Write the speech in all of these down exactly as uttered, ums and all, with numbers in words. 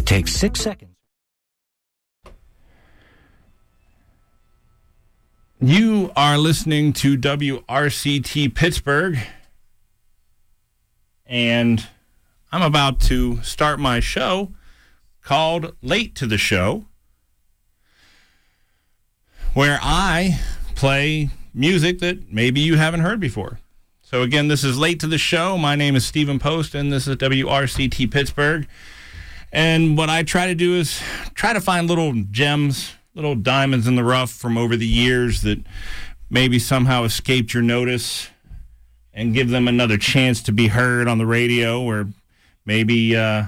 It takes six seconds. You are listening to W R C T Pittsburgh, and I'm about to start my show called Late to the Show, where I play music that maybe you haven't heard before. So again, this is Late to the Show. My name is Stephen Post, and this is W R C T Pittsburgh. And what I try to do is try to find little gems, little diamonds in the rough from over the years that maybe somehow escaped your notice, and give them another chance to be heard on the radio, or maybe uh,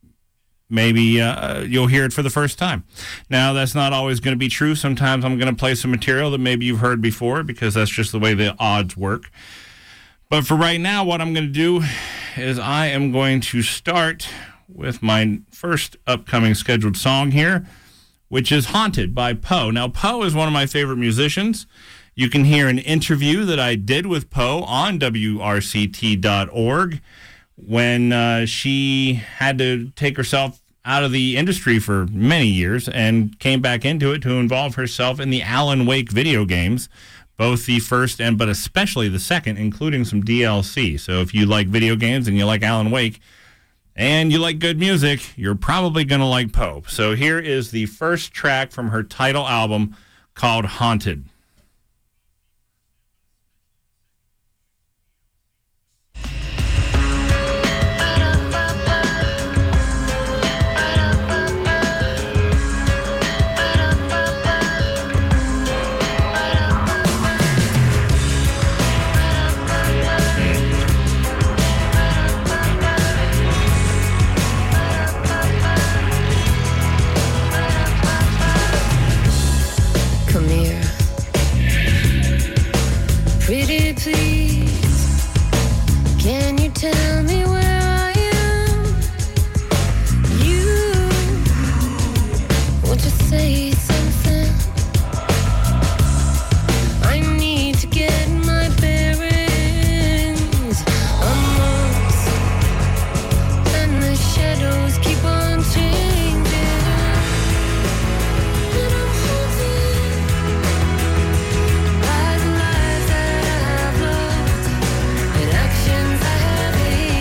maybe uh, you'll hear it for the first time. Now, that's not always going to be true. Sometimes I'm going to play some material that maybe you've heard before, because that's just the way the odds work. But for right now, what I'm going to do is I am going to start with my first upcoming scheduled song here, which is Haunted by Poe. Now, Poe is one of my favorite musicians. You can hear an interview that I did with Poe on W R C T dot org when uh, she had to take herself out of the industry for many years and came back into it to involve herself in the Alan Wake video games, both the first and but especially the second, including some D L C. So if you like video games and you like Alan Wake and you like good music, you're probably going to like Poe. So here is the first track from her title album called Haunted. Actions I have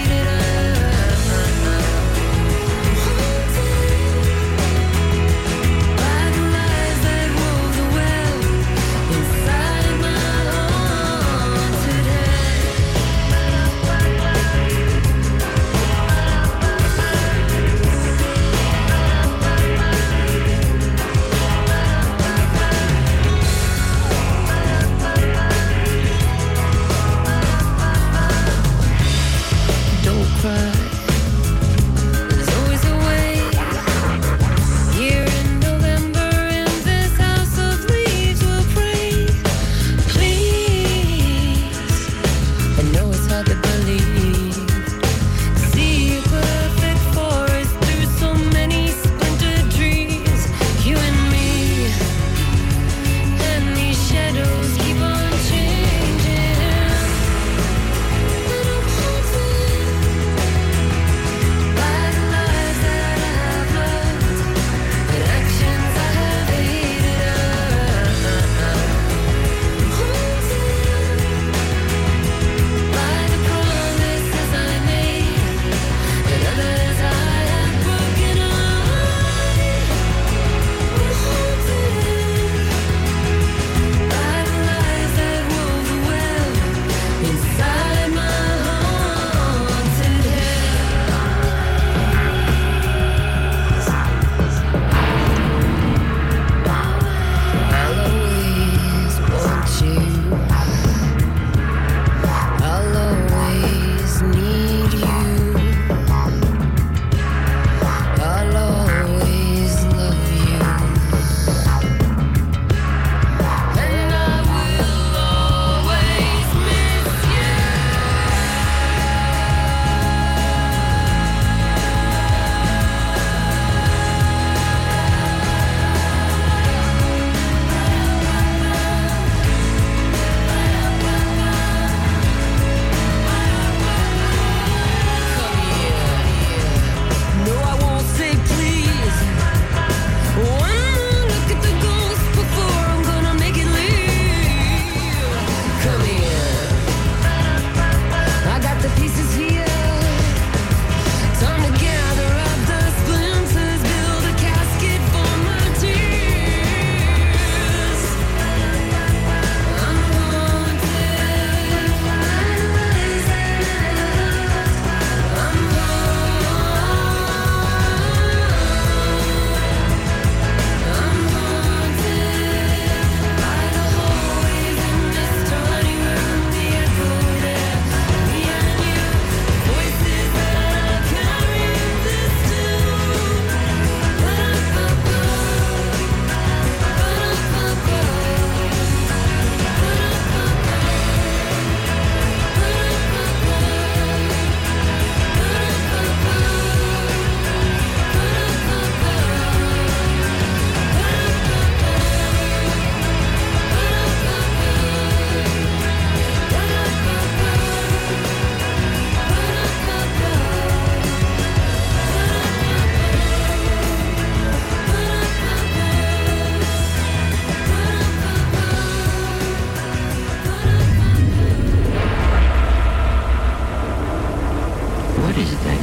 What is that?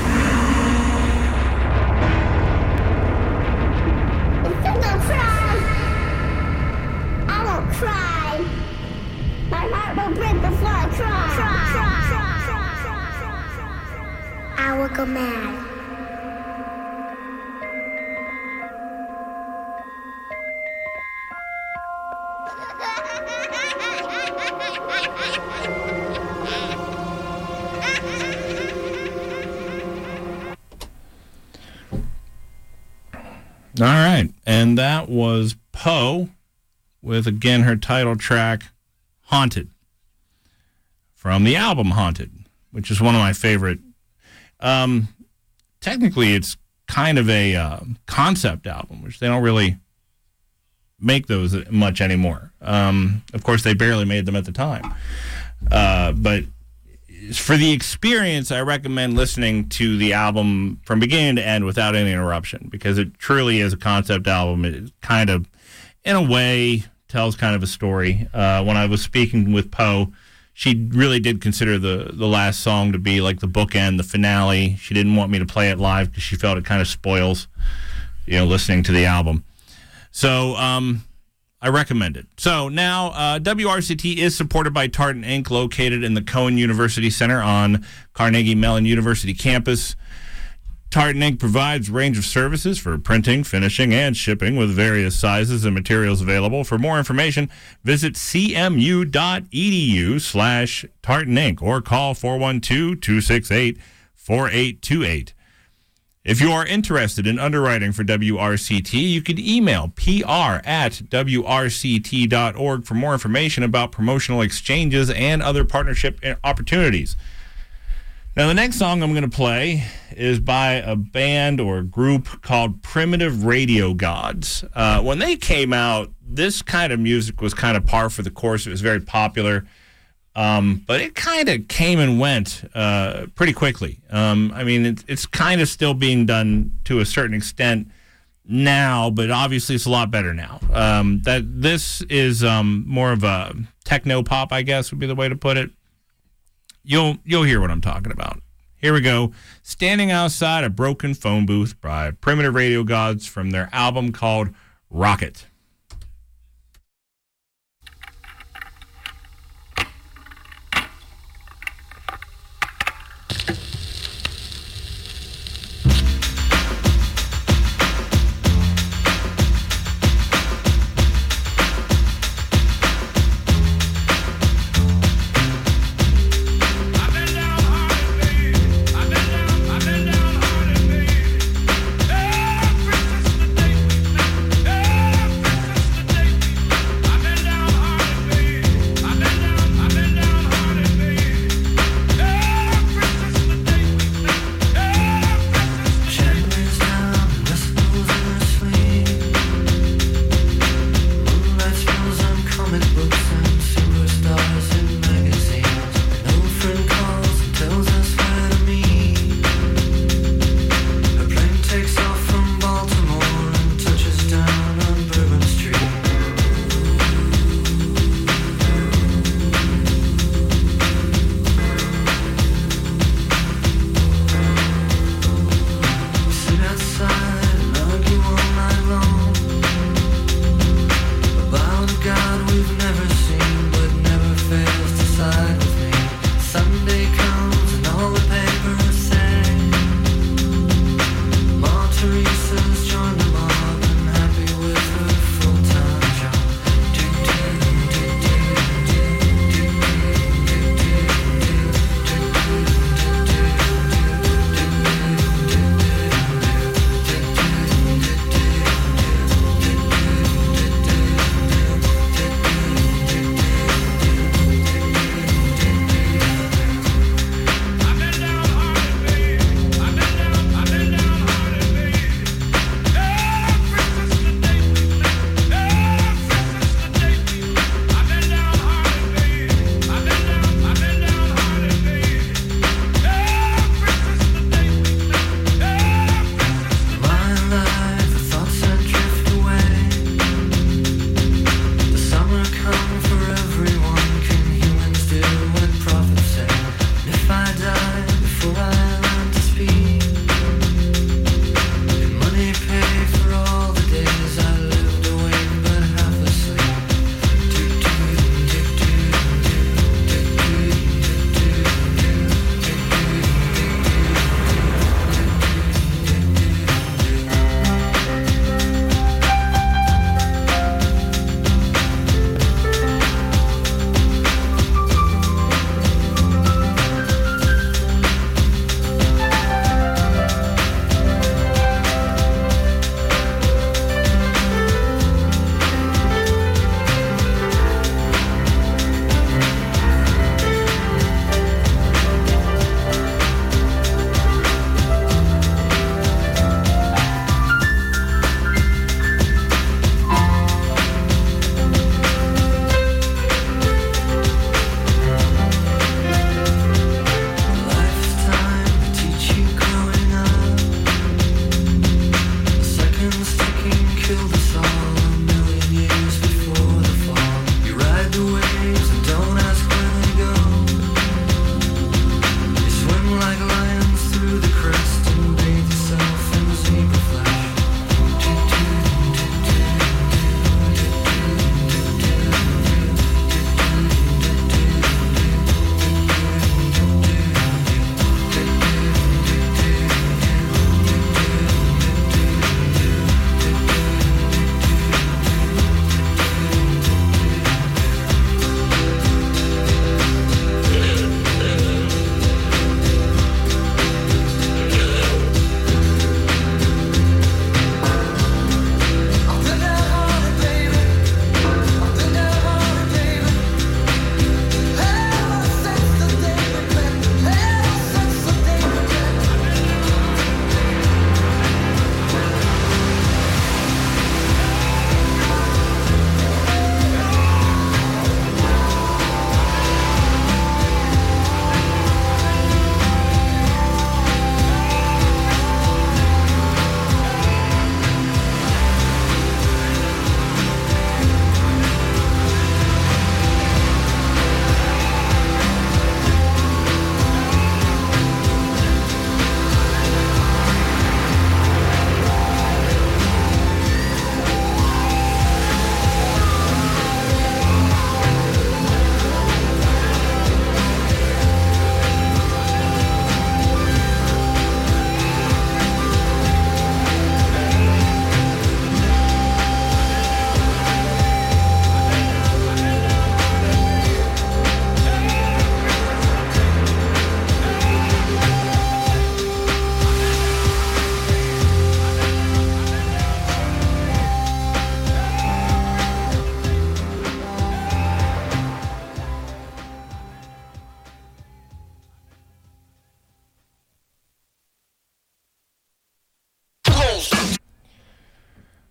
Don't cry. I won't cry. My heart will break before I cry. Cry, cry, cry, cry, cry. I will go mad. All right, and that was Poe with, again, her title track, Haunted, from the album Haunted, which is one of my favorite. Um, technically, it's kind of a uh, concept album, which they don't really make those much anymore. Um, of course, they barely made them at the time. Uh, but for the experience, I recommend listening to the album from beginning to end without any interruption, because it truly is a concept album. It kind of, in a way, tells kind of a story. Uh, when I was speaking with Poe, she really did consider the, the last song to be like the bookend, the finale. She didn't want me to play it live because she felt it kind of spoils, you know, listening to the album. So, um... I recommend it. So now, uh, W R C T is supported by Tartan Incorporated, located in the Cohen University Center on Carnegie Mellon University campus. Tartan Incorporated provides a range of services for printing, finishing, and shipping with various sizes and materials available. For more information, visit cmu.edu slash Tartan Incorporated or call four one two, two six eight, four eight two eight. If you are interested in underwriting for W R C T, you can email P R at W R C T dot org for more information about promotional exchanges and other partnership opportunities. Now, the next song I'm going to play is by a band or a group called Primitive Radio Gods. Uh, when they came out, this kind of music was kind of par for the course. It was very popular. Um, but it kind of came and went uh, pretty quickly. Um, I mean, it, it's kind of still being done to a certain extent now, but obviously it's a lot better now. Um, that this is um, more of a techno pop, I guess, would be the way to put it. You'll you'll hear what I'm talking about. Here we go. Standing Outside a Broken Phone Booth by Primitive Radio Gods from their album called Rocket. Every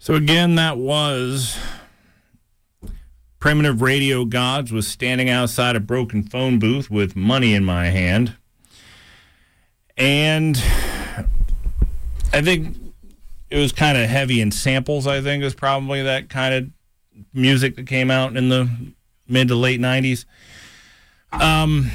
So again, that was Primitive Radio Gods was standing outside a broken phone booth with money in my hand. And I think it was kind of heavy in samples, I think, is probably that kind of music that came out in the mid to late nineties. Um,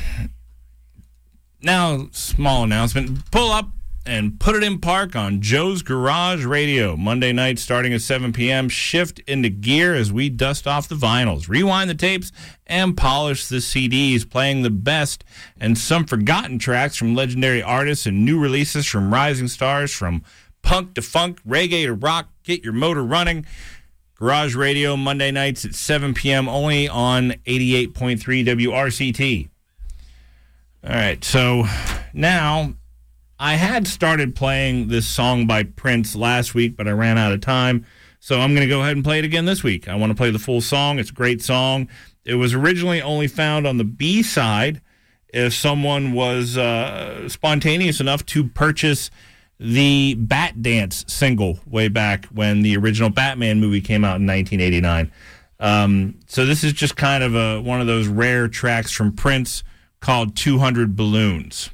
now, small announcement. Pull up and put it in park on Joe's Garage Radio. Monday night starting at seven p.m. Shift into gear as we dust off the vinyls, rewind the tapes, and polish the C Ds, playing the best and some forgotten tracks from legendary artists and new releases from rising stars, from punk to funk, reggae to rock. Get your motor running. Garage Radio, Monday nights at seven p.m. only on eighty-eight point three W R C T. All right, so now I had started playing this song by Prince last week, but I ran out of time, so I'm going to go ahead and play it again this week. I want to play the full song. It's a great song. It was originally only found on the B-side if someone was uh, spontaneous enough to purchase the Bat Dance single way back when the original Batman movie came out in nineteen eighty-nine. Um, so this is just kind of a, one of those rare tracks from Prince called two hundred Balloons.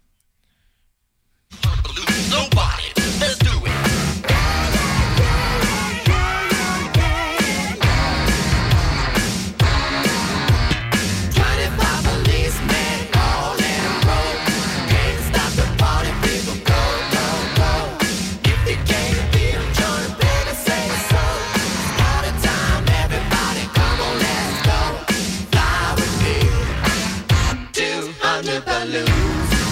Nobody, let's do it. twenty-five policemen all in a row. Can't stop the party, people go, go, go. If you can't beat them, join them, baby, say so. All the time, everybody, come on, let's go. Fly with me. two hundred balloons.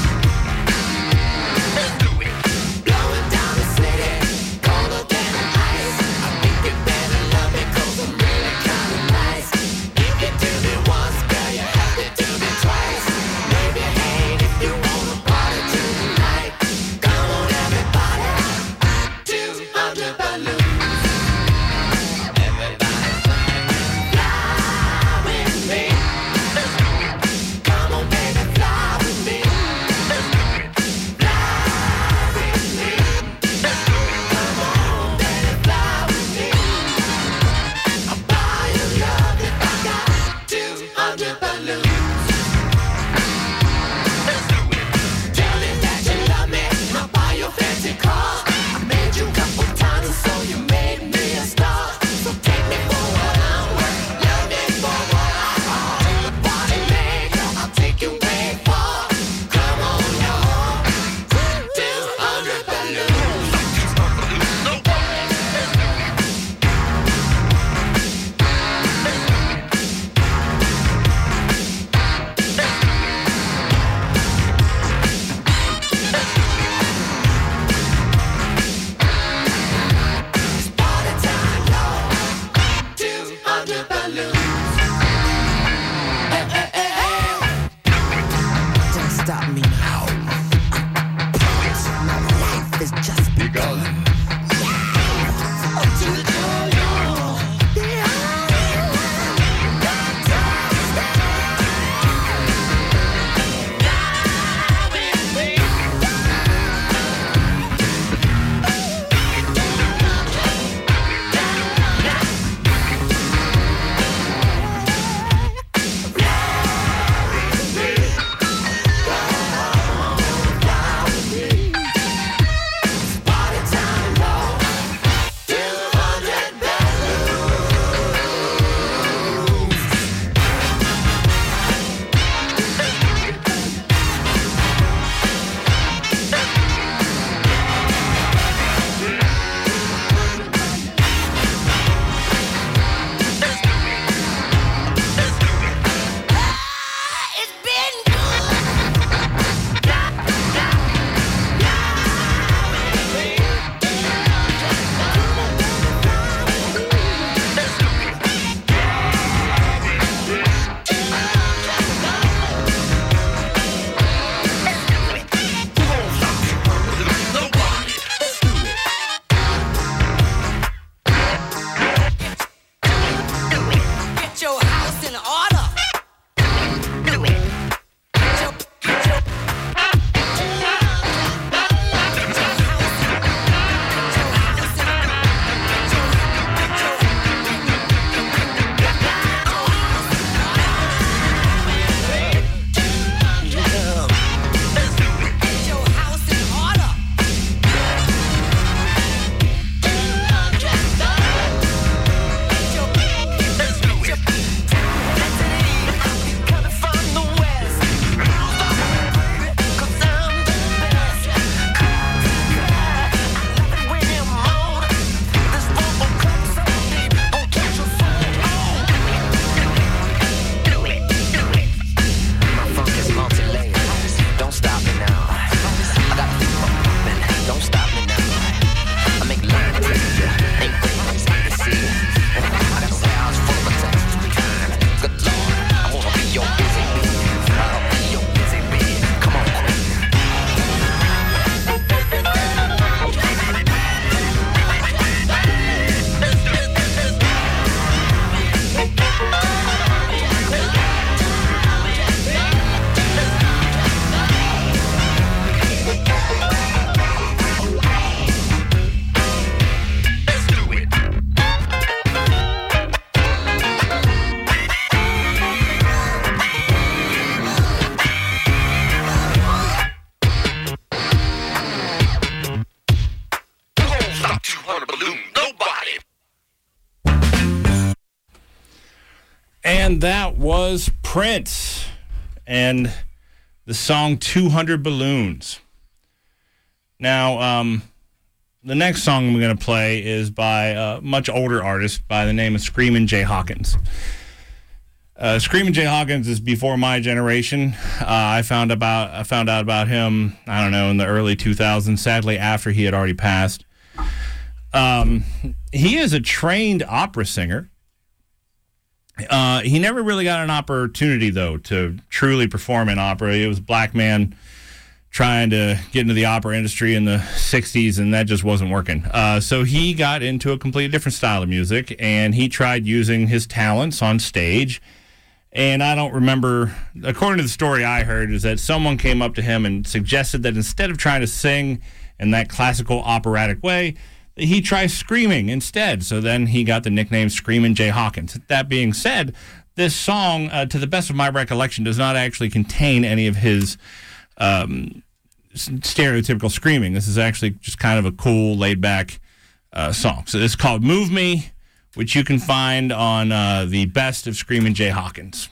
And that was Prince and the song two hundred Balloons. Now, um, the next song I'm going to play is by a much older artist by the name of Screamin' Jay Hawkins. Uh, Screamin' Jay Hawkins is before my generation. Uh, I found about I found out about him, I don't know, in the early two thousands, sadly after he had already passed. Um, he is a trained opera singer. Uh, he never really got an opportunity, though, to truly perform in opera. He was a black man trying to get into the opera industry in the sixties, and that just wasn't working. Uh, so he got into a completely different style of music, and he tried using his talents on stage. And I don't remember, according to the story I heard, is that someone came up to him and suggested that instead of trying to sing in that classical operatic way, he tries screaming instead. So then he got the nickname Screamin' Jay Hawkins. That being said, this song, uh, to the best of my recollection, does not actually contain any of his um, stereotypical screaming. This is actually just kind of a cool, laid-back uh, song. So it's called Move Me, which you can find on uh, the Best of Screamin' Jay Hawkins.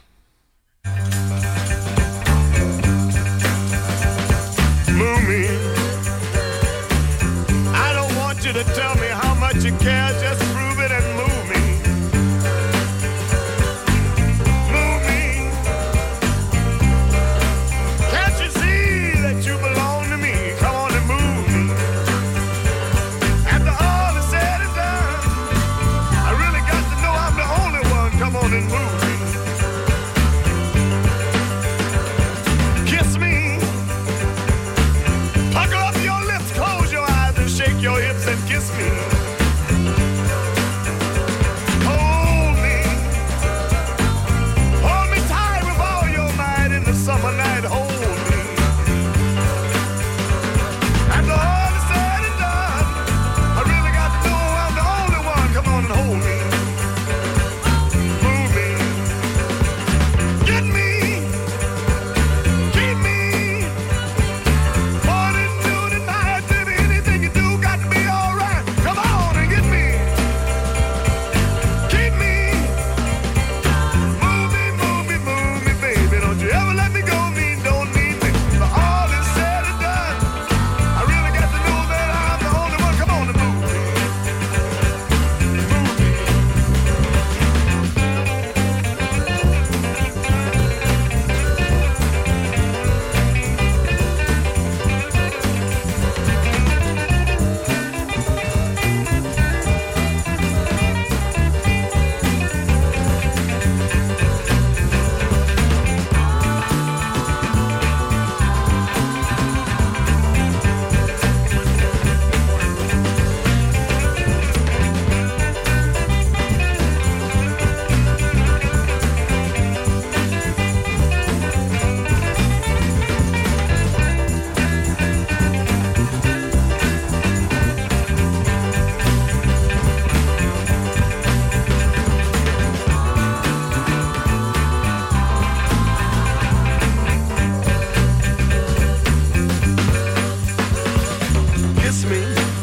Move me. To tell me how much you care, just prove it and move me. Move me. Can't you see that you belong to me? Come on and move me. After all is said and done, I really got to know I'm the only one. Come on and move me. Kiss me. Pucker up your lips, close your eyes and shake your hips and kiss me. Hold me. Hold me tight with all your might in the summer night. Hold me. After all is said and done, I really got to know I'm the only one. Come on and hold me. Move me. Get me. Keep me. Morning, noon, and night, baby, anything you do got to be all right. Come on and get me. Keep me. Move me, move me, move me, baby. Don't you ever let me go, me, don't need me. For all is said and done, I really got to know that I'm the only one. Come on and move me. Move me. Kiss me.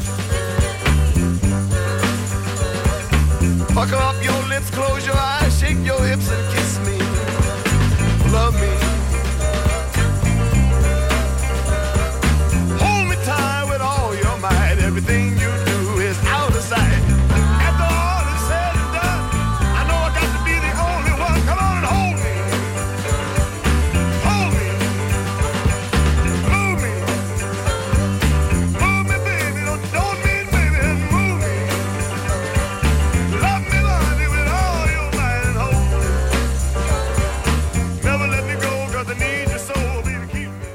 Pucker up your lips, close your eyes, shake your hips and kiss me. Love me. Hold me tight with all your might. Everything you do is out of sight. After all is said and done, I know I got to be the only one. Come on and hold me. Hold me. Move me. Move me, baby. Don't, don't mean baby and move me. Love me, love me with all your might and hold me. Never let me go, 'cause I need your soul, baby, keep me.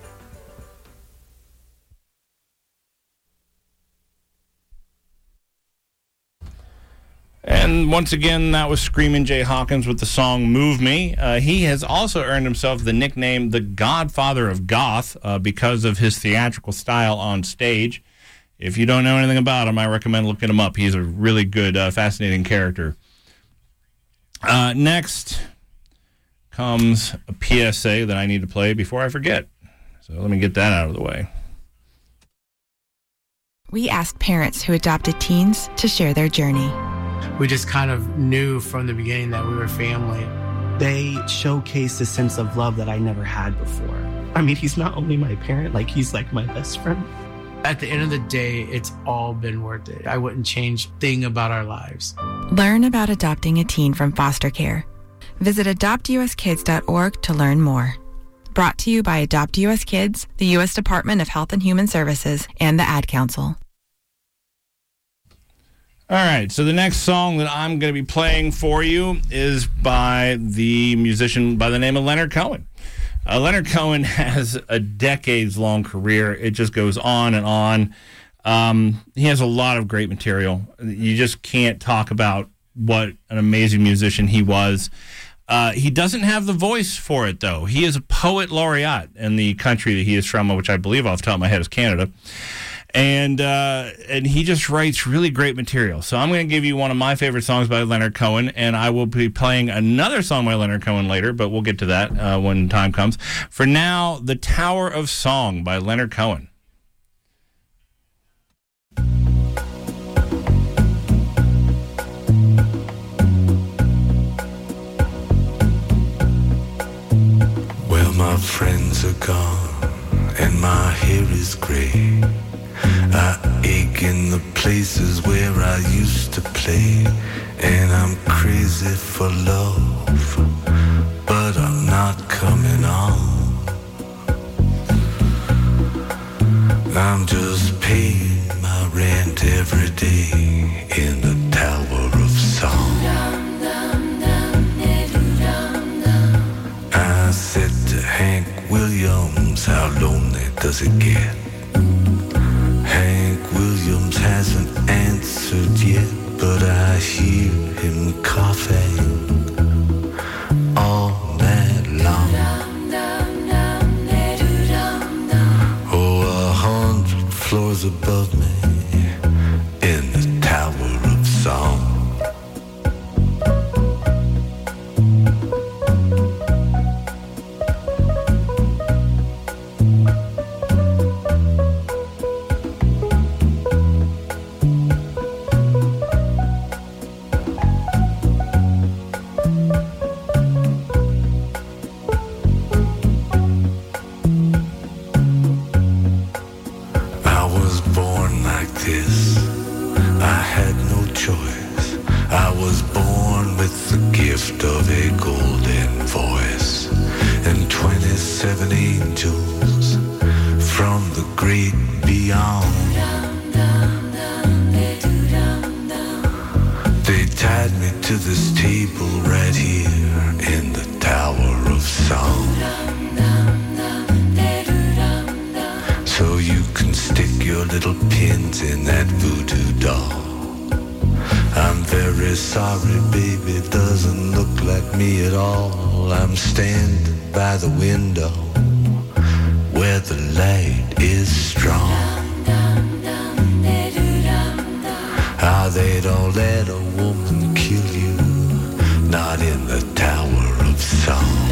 And once again, that was Screamin' Jay Hawkins with the song Move Me. Uh, he has also earned himself the nickname the Godfather of Goth uh, because of his theatrical style on stage. If you don't know anything about him, I recommend looking him up. He's a really good, uh, fascinating character. Uh, next comes a P S A that I need to play before I forget. So let me get that out of the way. We asked parents who adopted teens to share their journey. We just kind of knew from the beginning that we were family. They showcase a sense of love that I never had before. I mean, he's not only my parent, like he's like my best friend. At the end of the day, it's all been worth it. I wouldn't change a thing about our lives. Learn about adopting a teen from foster care. Visit adopt u s kids dot org to learn more. Brought to you by Adopt U S Kids, the U S Department of Health and Human Services, and the Ad Council. All right, so the next song that I'm going to be playing for you is by the musician by the name of Leonard Cohen. Uh, Leonard Cohen has a decades-long career. It just goes on and on. Um, he has a lot of great material. You just can't talk about what an amazing musician he was. Uh, he doesn't have the voice for it, though. He is a poet laureate in the country that he is from, which I believe off the top of my head is Canada. And uh, and he just writes really great material. So I'm going to give you one of my favorite songs by Leonard Cohen, and I will be playing another song by Leonard Cohen later, but we'll get to that uh, when time comes. For now, The Tower of Song by Leonard Cohen. Well, my friends are gone, and my hair is gray. I ache in the places where I used to play, and I'm crazy for love, but I'm not coming on. I'm just paying my rent every day in the Tower of Song. I said to Hank Williams, how lonely does it get? Hank Williams hasn't answered yet, but I hear him coughing all night long. Oh, a hundred floors above me in the Tower of Song. The window where the light is strong. Ah, they don't let a woman kill you, not in the Tower of Song.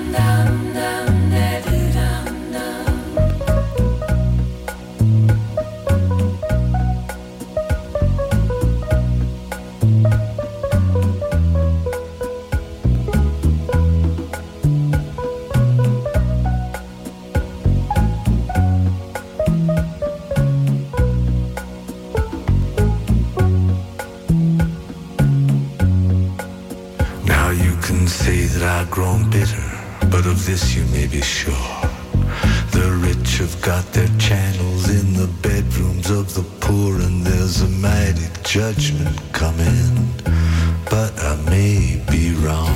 Grown bitter, but of this you may be sure. The rich have got their channels in the bedrooms of the poor, and there's a mighty judgment coming, but I may be wrong.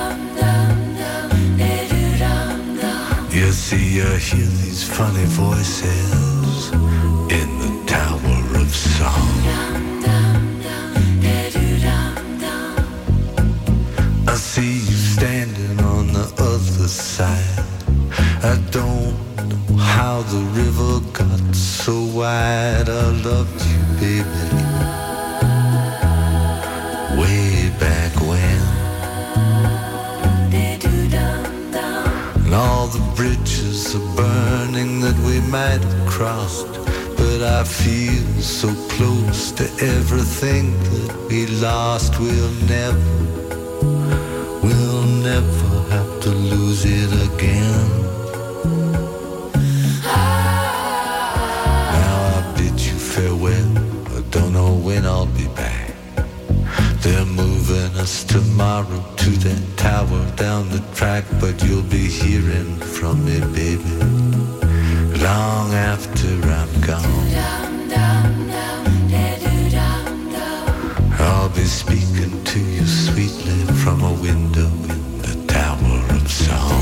You see, I hear these funny voices in the Tower of Song. I see you standing on the other side. I don't know how the river got so wide. I loved you, baby, way back when. And all the bridges are burning that we might have crossed, but I feel so close to everything that we lost. We'll never We'll never have to lose it again. Now I bid you farewell, I don't know when I'll be back. They're moving us tomorrow to that tower down the track, but you'll be hearing from me, baby, long after I'm gone. I'll be speaking to you sweetly from a window in the Tower of Song.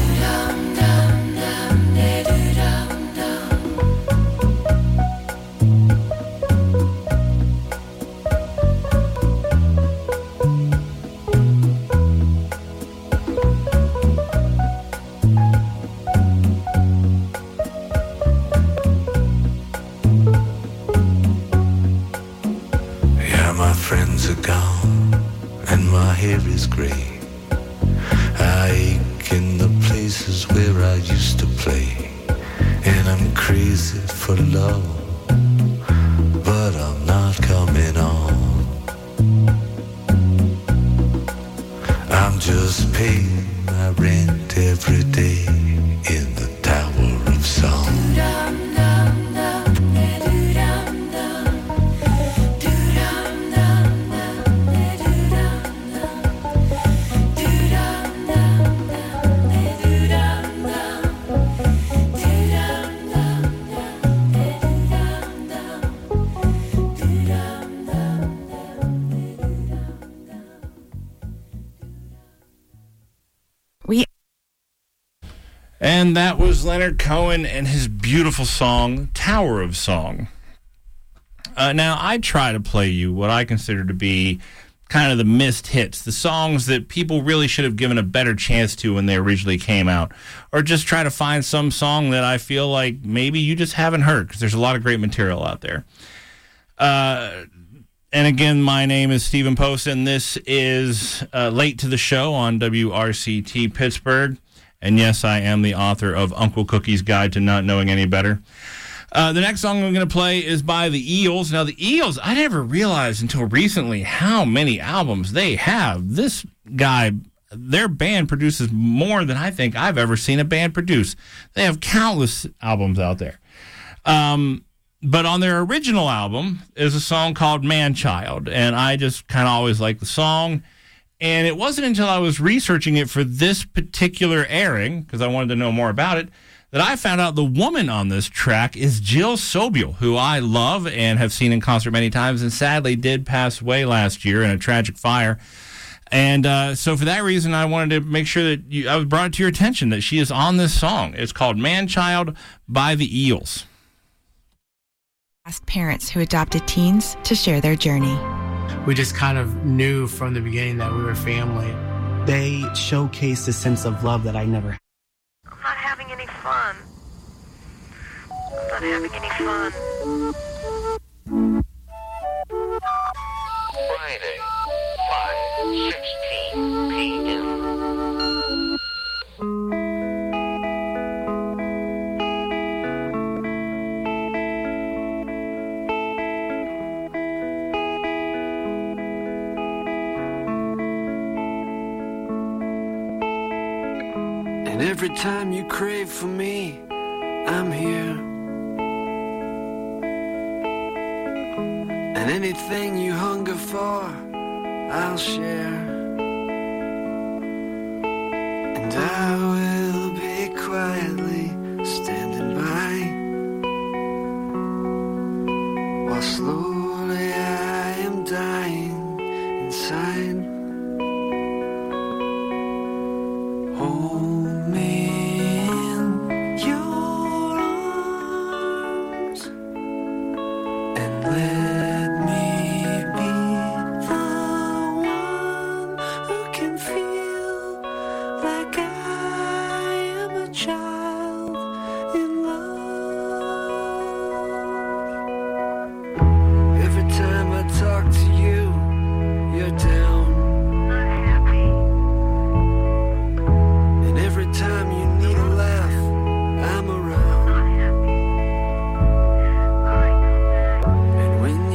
And that was Leonard Cohen and his beautiful song, Tower of Song. Uh, now, I try to play you what I consider to be kind of the missed hits, the songs that people really should have given a better chance to when they originally came out, or just try to find some song that I feel like maybe you just haven't heard, because there's a lot of great material out there. Uh, and again, my name is Stephen Post, and this is uh, Late to the Show on W R C T Pittsburgh. And yes, I am the author of Uncle Cookie's Guide to Not Knowing Any Better. Uh, the next song I'm going to play is by the Eels. Now, the Eels, I never realized until recently how many albums they have. This guy, their band produces more than I think I've ever seen a band produce. They have countless albums out there. Um, but on their original album is a song called Man-Child, and I just kind of always liked the song. And it wasn't until I was researching it for this particular airing, because I wanted to know more about it, that I found out the woman on this track is Jill Sobule, who I love and have seen in concert many times, and sadly did pass away last year in a tragic fire. And uh, so for that reason, I wanted to make sure that you, I was brought it to your attention that she is on this song. It's called Man-Child by the Eels. Asked parents who adopted teens to share their journey. We just kind of knew from the beginning that we were family. They showcased a sense of love that I never had. I'm not having any fun. I'm not having any fun. Friday, five sixteen p.m. And every time you crave for me, I'm here. And anything you hunger for, I'll share. And I will be quietly standing by, while slowly I am dying inside. Hold me in your arms and let me be the one who can feel like I am a child in love. Every time I talk to you, you're down. Time you need a laugh, I'm around. And when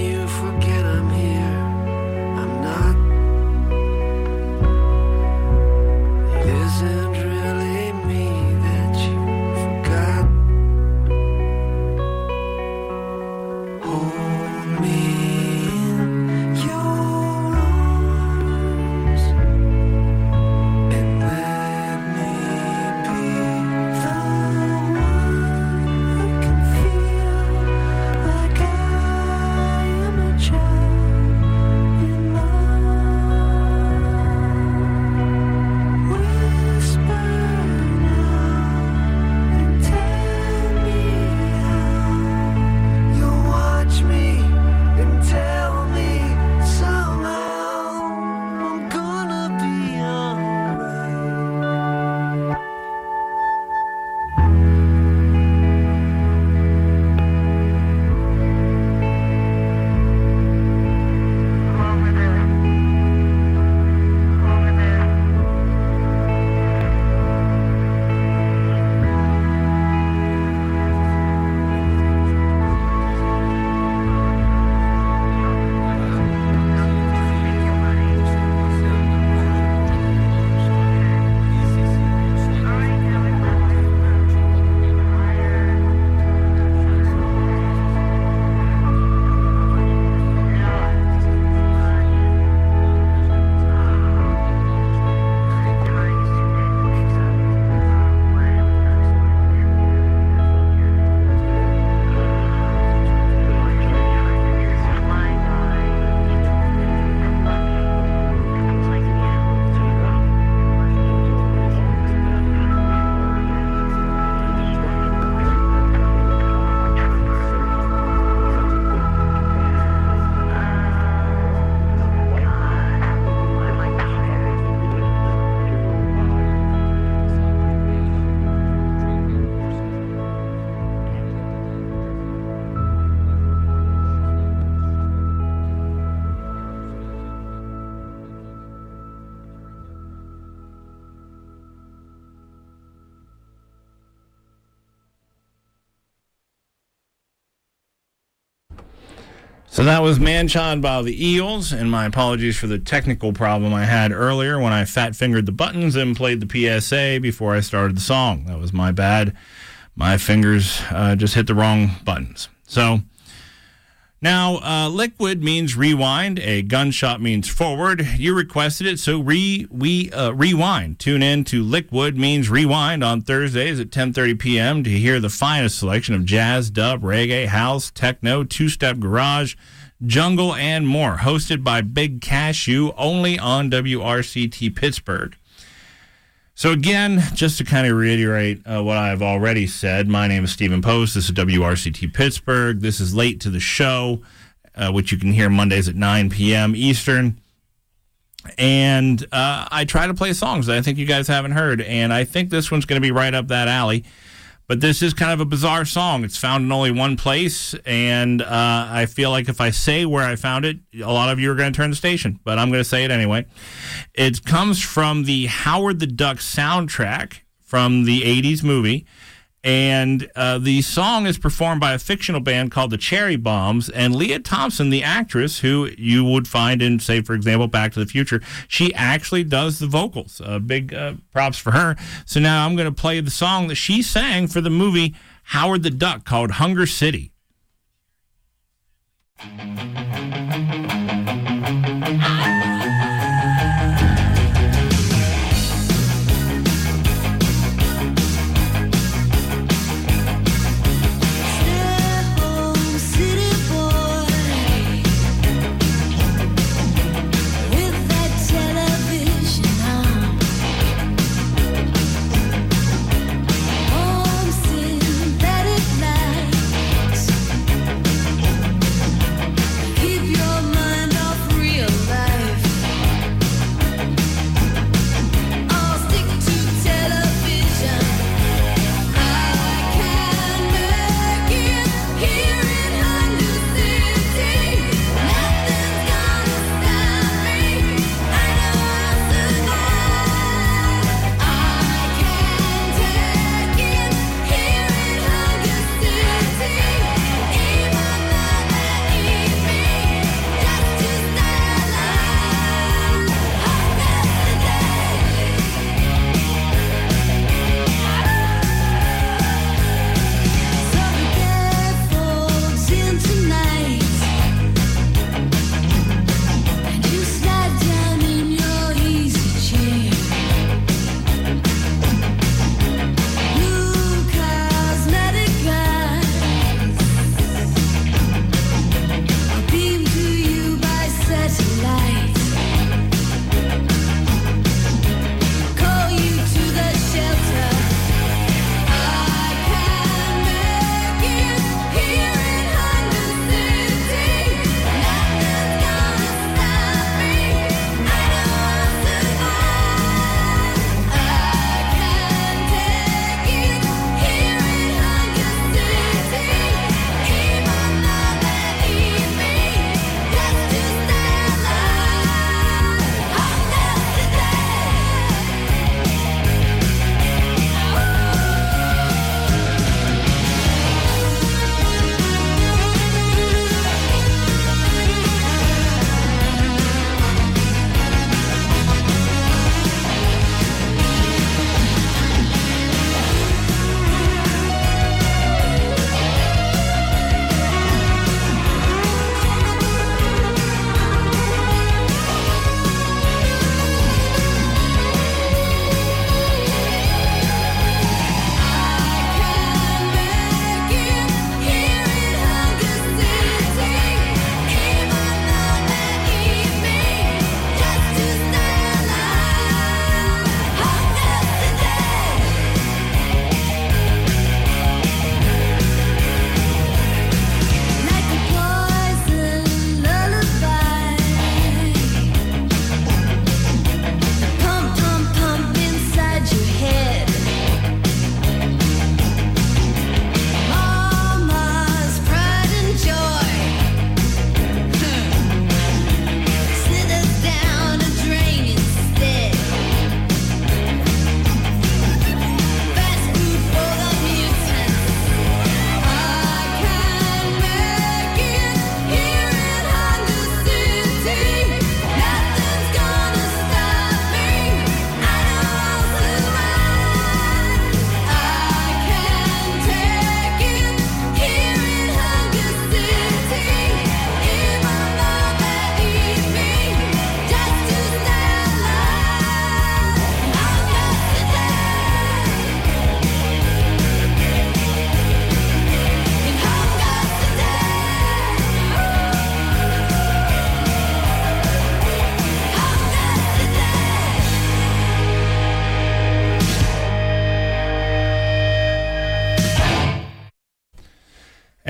So that was Man-Child by the Eels, and my apologies for the technical problem I had earlier when I fat-fingered the buttons and played the P S A before I started the song. That was my bad. My fingers uh, just hit the wrong buttons. So now, uh, liquid means rewind. A gunshot means forward. You requested it, so re we uh, rewind. Tune in to Liquid Means Rewind on Thursdays at ten thirty p.m. to hear the finest selection of jazz, dub, reggae, house, techno, two-step garage, jungle, and more. Hosted by Big Cashew, only on W R C T Pittsburgh. So again, just to kind of reiterate uh, what I've already said, my name is Stephen Post. This is W R C T Pittsburgh. This is Late to the Show, uh, which you can hear Mondays at nine p.m. Eastern. And uh, I try to play songs that I think you guys haven't heard, and I think this one's going to be right up that alley. But this is kind of a bizarre song. It's found in only one place, and uh, I feel like if I say where I found it, a lot of you are going to turn the station, but I'm going to say it anyway. It comes from the Howard the Duck soundtrack from the eighties movie, and uh, the song is performed by a fictional band called the Cherry Bombs, and Leah Thompson, the actress, who you would find in, say, for example, Back to the Future, she actually does the vocals. Uh, big uh, props for her. So now I'm going to play the song that she sang for the movie Howard the Duck called Hunger City. Home synthetic lights.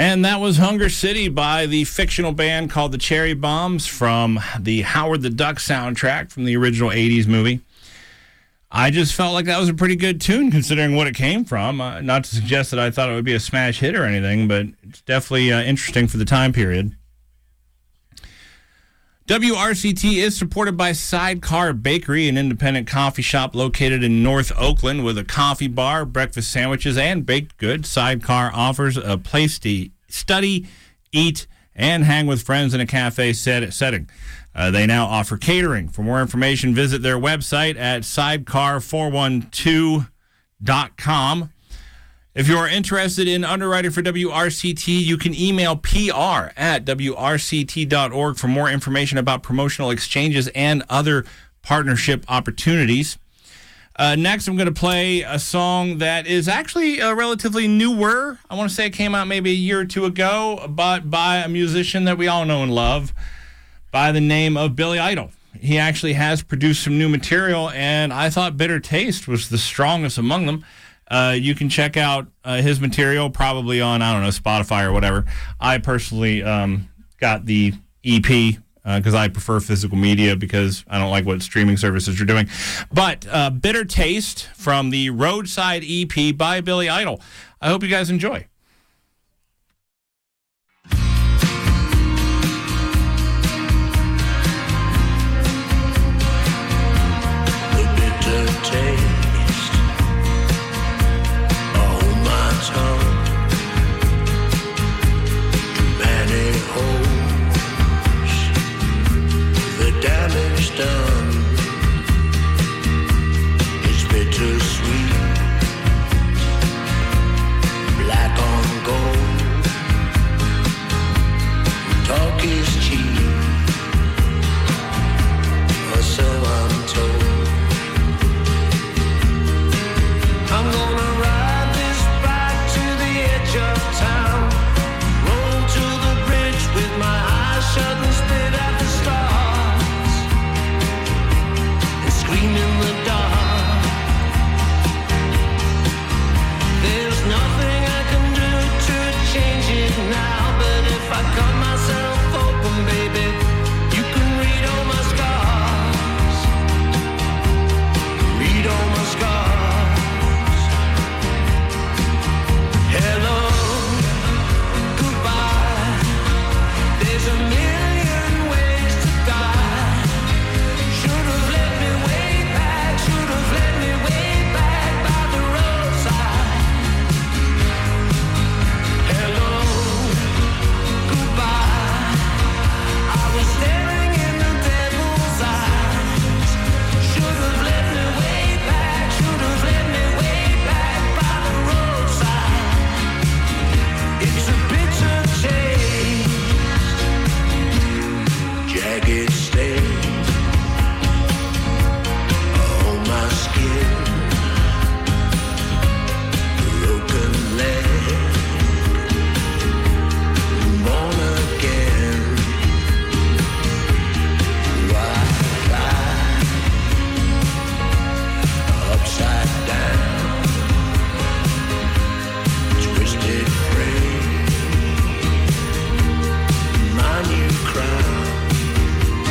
And that was Hunger City by the fictional band called the Cherry Bombs from the Howard the Duck soundtrack from the original eighties movie. I just felt like that was a pretty good tune considering what it came from. Uh, not to suggest that I thought it would be a smash hit or anything, but it's definitely uh, interesting for the time period. W R C T is supported by Sidecar Bakery, an independent coffee shop located in North Oakland with a coffee bar, breakfast sandwiches, and baked goods. Sidecar offers a place to study, eat, and hang with friends in a cafe set setting. Uh, they now offer catering. For more information, visit their website at sidecar four one two dot com. If you are interested in underwriting for W R C T, you can email P R at W R C T dot org for more information about promotional exchanges and other partnership opportunities. Uh, next, I'm going to play a song that is actually uh, relatively newer. I want to say it came out maybe a year or two ago, but by a musician that we all know and love by the name of Billy Idol. He actually has produced some new material, and I thought Bitter Taste was the strongest among them. Uh, you can check out uh, his material probably on, I don't know, Spotify or whatever. I personally um, got the E P because uh, I prefer physical media because I don't like what streaming services are doing. But uh, Bitter Taste from the Roadside E P by Billy Idol. I hope you guys enjoy. The bitter taste tongue, many holes, the damage done is bittersweet, black on gold, talk is cheap, or so I'm told. I'm gonna ride this bike to the edge of town, roll to the bridge with my eyes shut and spit at the stars, and scream in the dark. There's nothing I can do to change it now, but if I cut myself open, baby, you can read all my scars, read all my scars. Hello, goodbye. There's a million ways to die. Should have let me way back. Should have let me way back by the roadside. Hello, goodbye. I was staring in the devil's eyes. Should have let me way back. Should have let me way back by the roadside. It's a bitter taste, jagged stains on my skin, broken leg, born again. Why lie upside down, twisted frame, my new crown,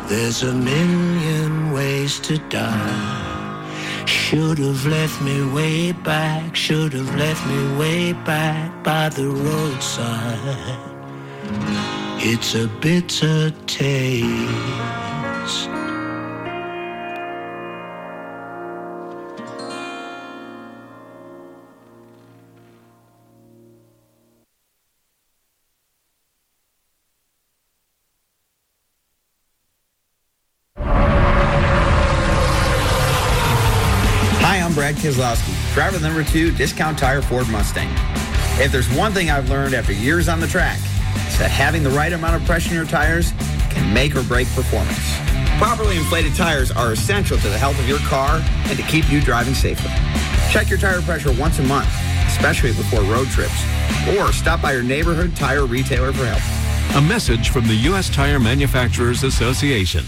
There's a million ways to die. Should have left me way back, should have left me way back by the roadside. It's a bitter taste. Brad Keselowski, driver number two, Discount Tire Ford Mustang. If there's one thing I've learned after years on the track, it's that having the right amount of pressure in your tires can make or break performance. Properly inflated tires are essential to the health of your car and to keep you driving safely. Check your tire pressure once a month, especially before road trips, or stop by your neighborhood tire retailer for help. A message from the U S Tire Manufacturers Association.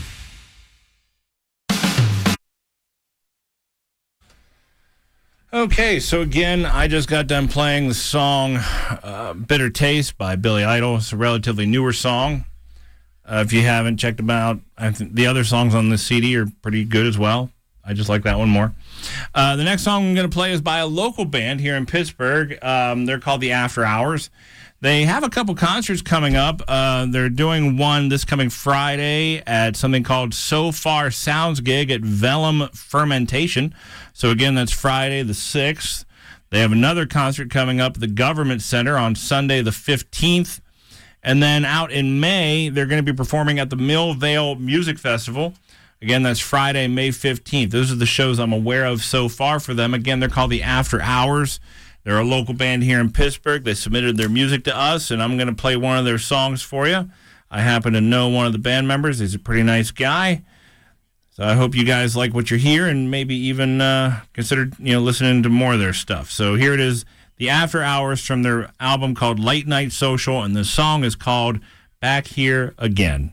Okay, so again, I just got done playing the song uh, Bitter Taste by Billy Idol. It's a relatively newer song. Uh, if you haven't checked them out, I think the other songs on this C D are pretty good as well. I just like that one more. Uh, the next song I'm going to play is by a local band here in Pittsburgh. Um, they're called the After Hours. They have a couple concerts coming up. Uh, they're doing one this coming Friday at something called So Far Sounds Gig at Vellum Fermentation. So, again, that's Friday the sixth. They have another concert coming up at the Government Center on Sunday the fifteenth. And then out in May, they're going to be performing at the Millvale Music Festival. Again, that's Friday, May fifteenth. Those are the shows I'm aware of so far for them. Again, they're called the After Hours. They're a local band here in Pittsburgh. They submitted their music to us, and I'm going to play one of their songs for you. I happen to know one of the band members. He's a pretty nice guy. So I hope you guys like what you're hearing and maybe even uh, consider you know, listening to more of their stuff. So here it is, the After Hours from their album called Late Night Social, and the song is called Back Here Again.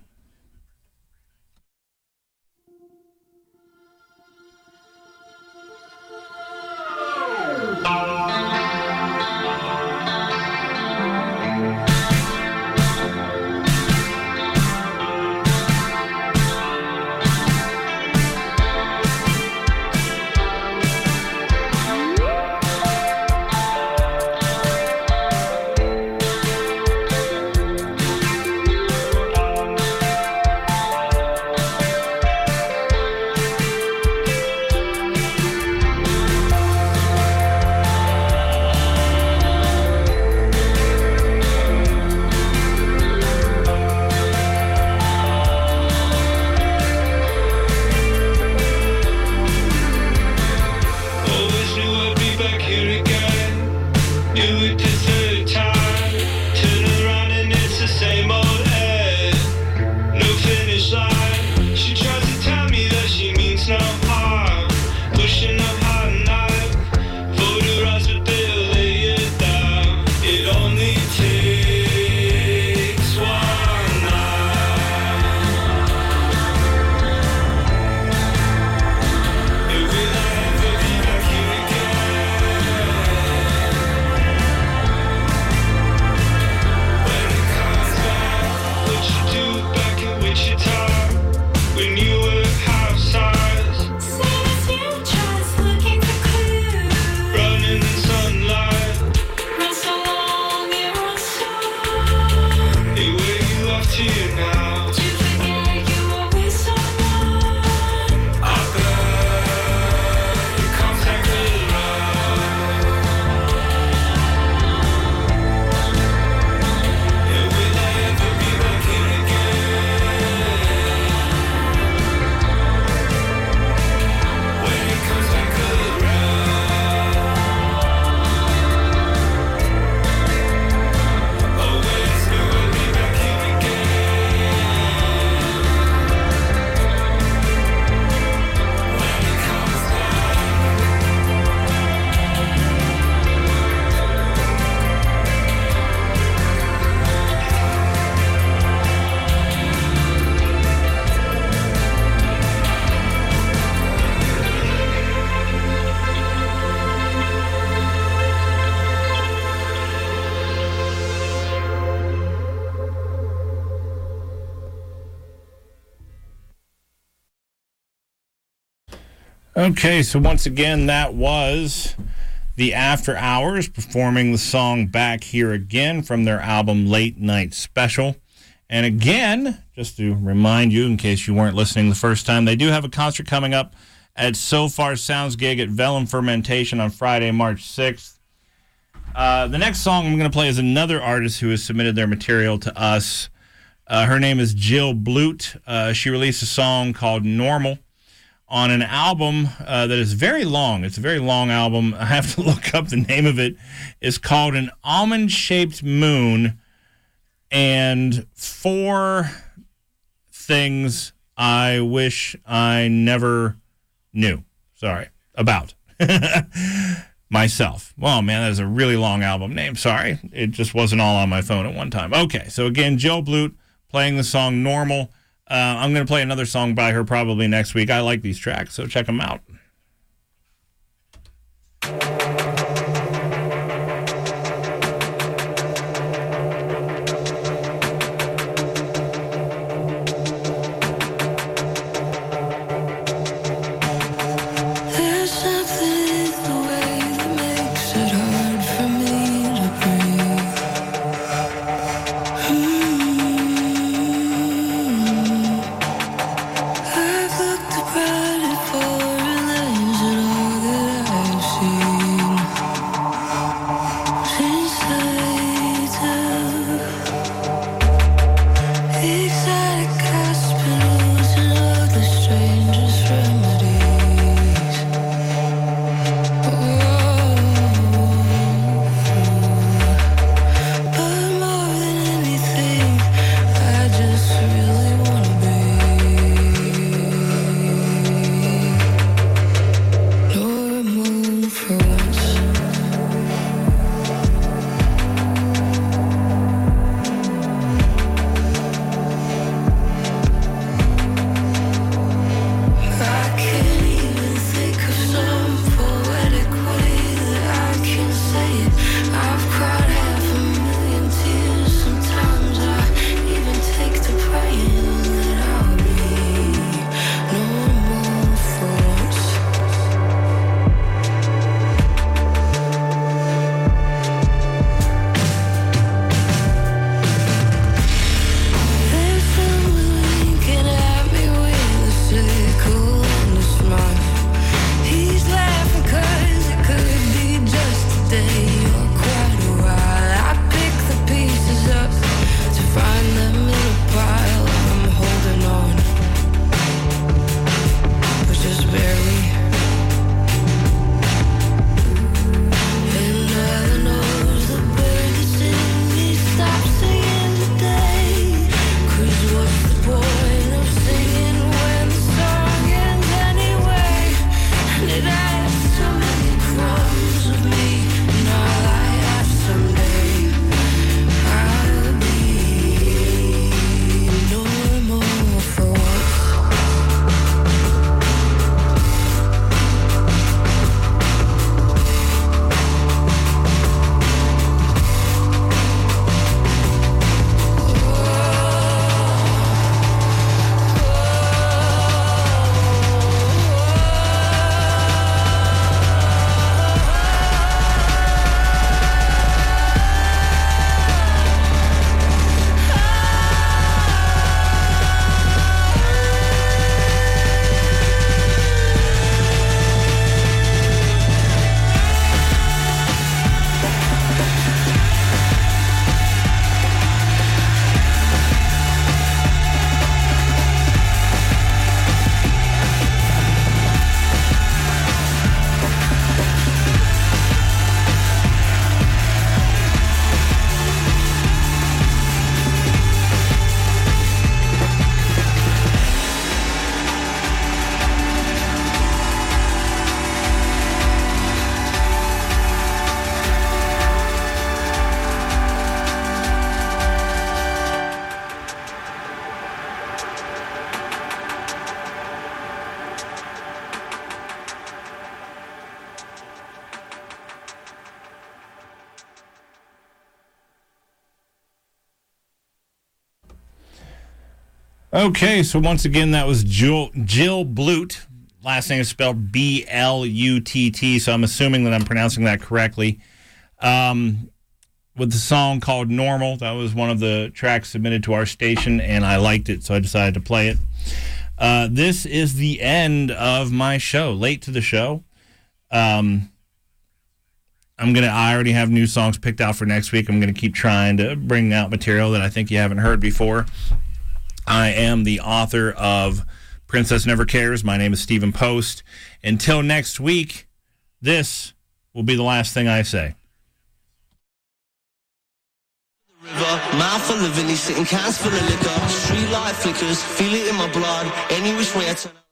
Okay, so once again, that was the After Hours performing the song Back Here Again from their album Late Night Special. And again, just to remind you, in case you weren't listening the first time, they do have a concert coming up at So Far Sounds Gig at Vellum Fermentation on Friday, March sixth. Uh, the next song I'm going to play is another artist who has submitted their material to us. Uh, her name is Jill Blute. Uh, she released a song called Normal on an album uh, that is very long. It's a very long album. I have to look up the name of it. It's called An Almond-Shaped Moon and Four Things I Wish I Never Knew. Sorry. About. Myself. Well, man, that is a really long album name. Sorry. It just wasn't all on my phone at one time. Okay, so again, Jill Blute playing the song Normal. Uh, I'm going to play another song by her probably next week. I like these tracks, so check them out. There's something in the way that makes it hard for me to breathe. I've looked around it for and there isn't all that I've seen. Since later, exotic hospitals and all the strangest remedies. But more than anything, I just really wanna be normal for once. I can't even think of some poetic way that I can say it. I've cried half a million tears. Sometimes I even take to praying that I'll be normal for once. There's someone winking at me with a sickle and a smile. He's laughing 'cause it could be just a day or quite a while. I pick the pieces up to find them in a pile. I'm holding on, but just barely. And heaven knows the bird that's in me stopped singing today. 'Cause what's the point of singing when the song ends anyway? And it has so many crumbs of me, and all I ask someday, I'll be normal for once. Okay, so once again, that was Jill, Jill Blute last name is spelled B L U T T, so I'm assuming that I'm pronouncing that correctly. Um, with the song called Normal. That was one of the tracks submitted to our station, and I liked it, so I decided to play it. Uh, this is the end of my show. Late to the show. Um, I'm gonna. I already have new songs picked out for next week. I'm gonna keep trying to bring out material that I think you haven't heard before. I am the author of Princess Never Cares. My name is Stephen Post. Until next week, this will be the last thing I say. River, mouth full of Vinny, sitting cans full of liquor. Street light flickers, feel it in my blood. Any which way I turn.